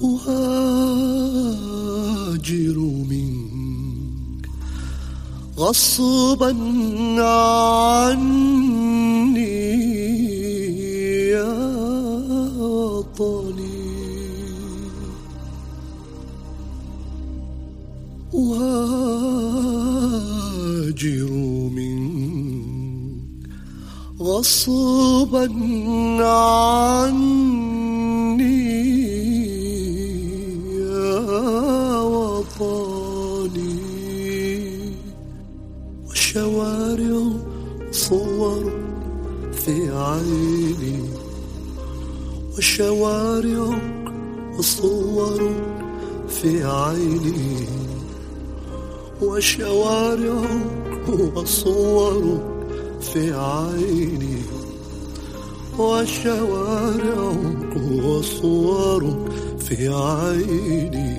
أهاجر منك غصبا عني يا وطني، أهاجر منك غصبا عني يا وطني، والشوارع صور في عيني، والشوارع صور في عيني، والشوارع وصور في عيني، والشوارع وصور في عيني.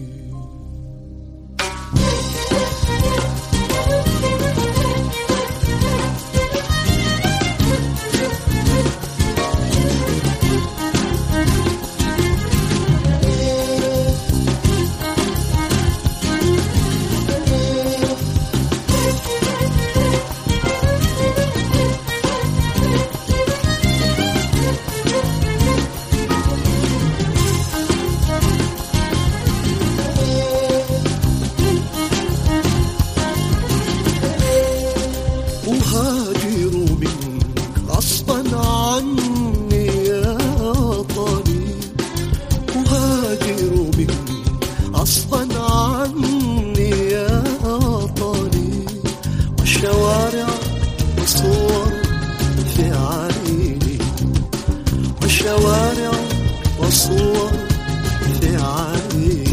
أهاجر منك غصبا عني يا وطني، أهاجر منك غصبا عني يا وطني، والشوارع والصور في عيني، والشوارع والصور في عيني.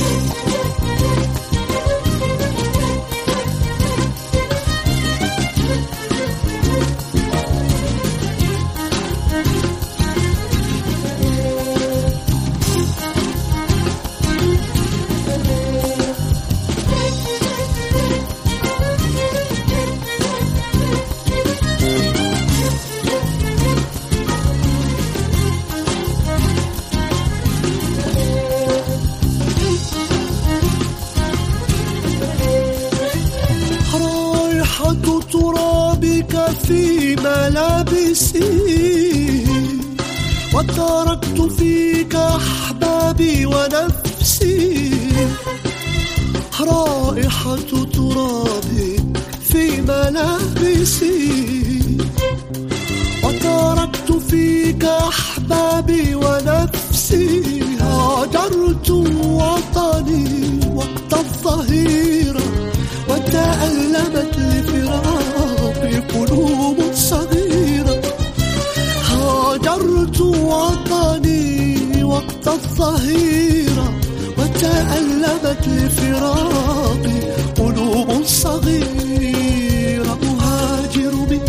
رائحة ترابك في ملابسي، وتركت فيك أحبابي ونفسي، رائحة ترابك في ملابسي، وتركت فيك أحبابي ونفسي، هاجرت وطني وقت الظهيرة، وتألمت لفراقي قلوب صغيرة، هاجرت وطني وقت الظهيرة، وتألمت لفراقي قلوب صغيرة. أهاجر منك،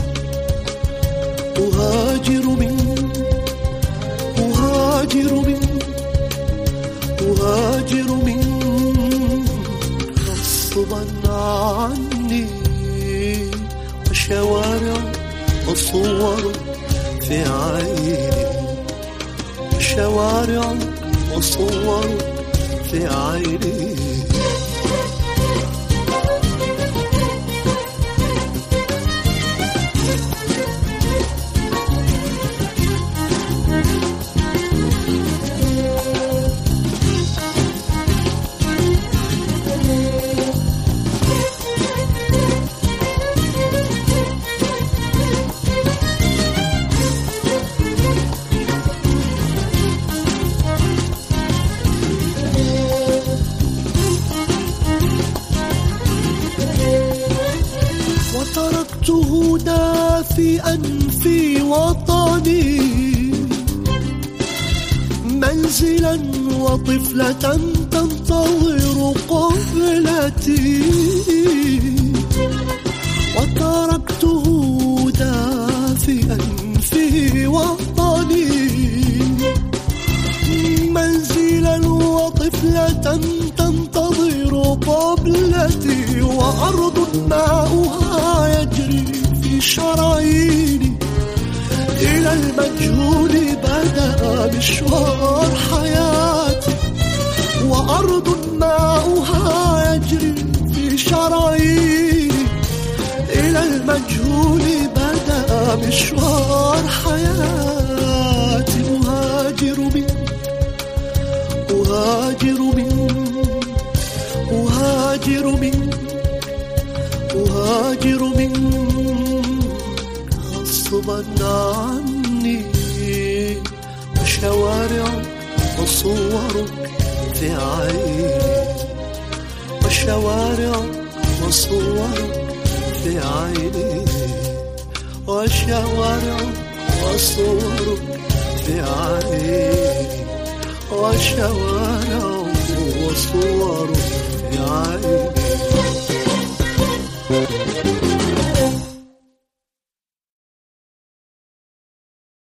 أهاجر منك، أهاجر منك، أهاجر منك غصبا عني، والشوارع والصور في عيني، والشوارع والصور في عيني. تركته دافئا في وطني، منزلا وطفلة تنتظر قبلتي، وتركته دافئا في وطني، منزلا وطفلة تنتظر قبلتي، وأرض ماؤها يجري في شراييني، إلى المجهول بدأ مشوار حياتي، وأرض ماؤها يجري في شراييني. إلى المجهول بدأ مشوار حياتي، أهاجر من أهاجر من أهاجر من أهاجر من غصبا عني. وشوارعك وصورك في عيني، وشوارعك وصورك في عيني، وشوارعك وصورك في عيني، وشوارعك وصورك في عيني.